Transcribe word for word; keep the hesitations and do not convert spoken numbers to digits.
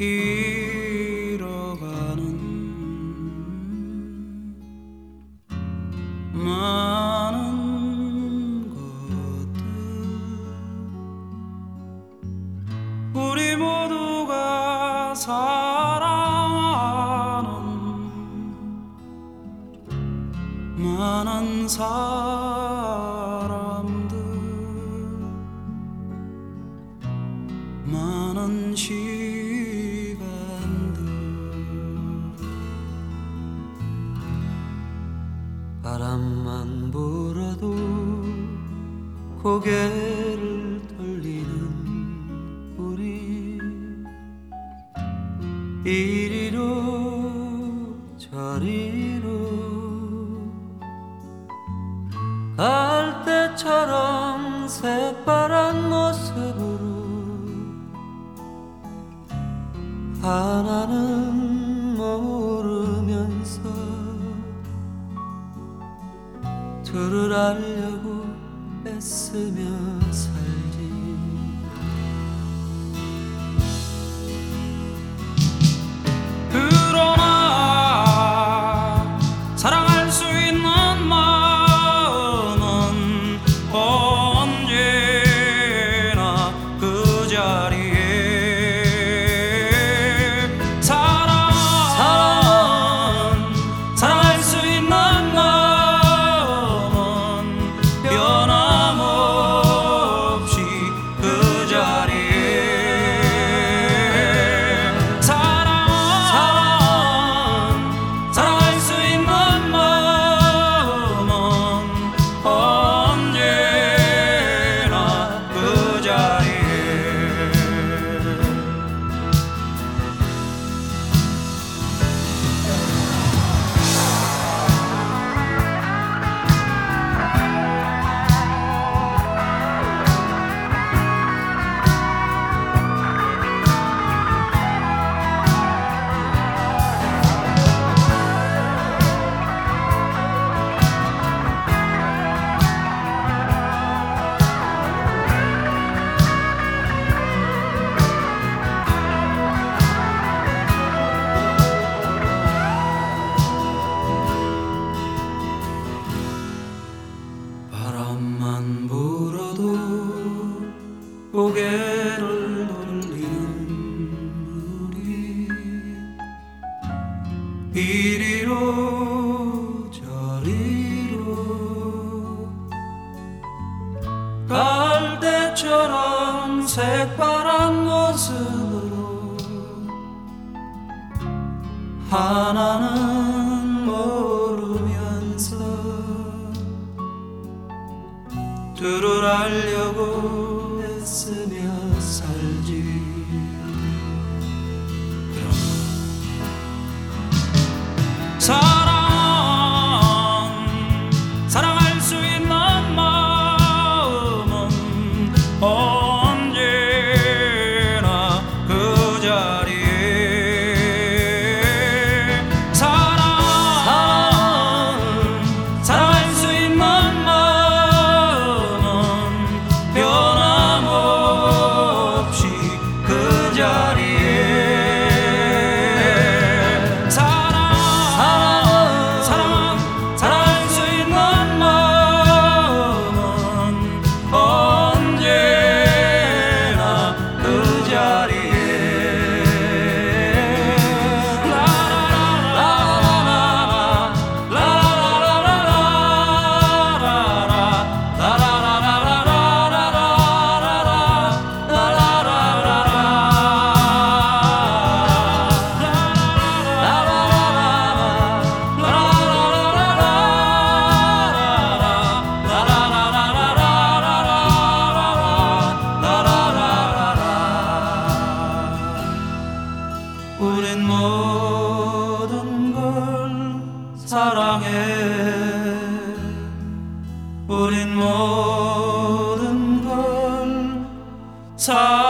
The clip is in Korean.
잃어가는 많은 것들, 우리 모두가 사랑하는 많은 사람들, 많은 시간들, 바람만 불어도 고개를 돌리는 우리, 이리로 저리로 갈 때처럼 새파란 모습으로 하나는 모르면서 둘을 알려고 애쓰며 살지. 그러나 사랑할 수 있는 마음은 언제나 그 자리에, 사랑, 사랑은 사랑할 수 있는 마음은 변함없이 그 자리에, 사랑, 사랑은 사랑할 수 있는 마음은 언제나 그 자리에. 바람만 불어도 고개를 돌리는 우리, 이리로 저리로 갈 때처럼 색바란 모습으로 하나는 모르면서 둘을 알려고 애쓰며 살지. 사랑, 사랑할 수 있는 마음은 언제나 그 자리에, 사랑, 사랑은 사랑할 수 있는 변함없이 그 자리에, 사랑, 사랑은 사랑할 수 있는 마음은 언제나 그 자리에. 우린 모든 걸 사랑해, 우린 모든 걸 사랑해.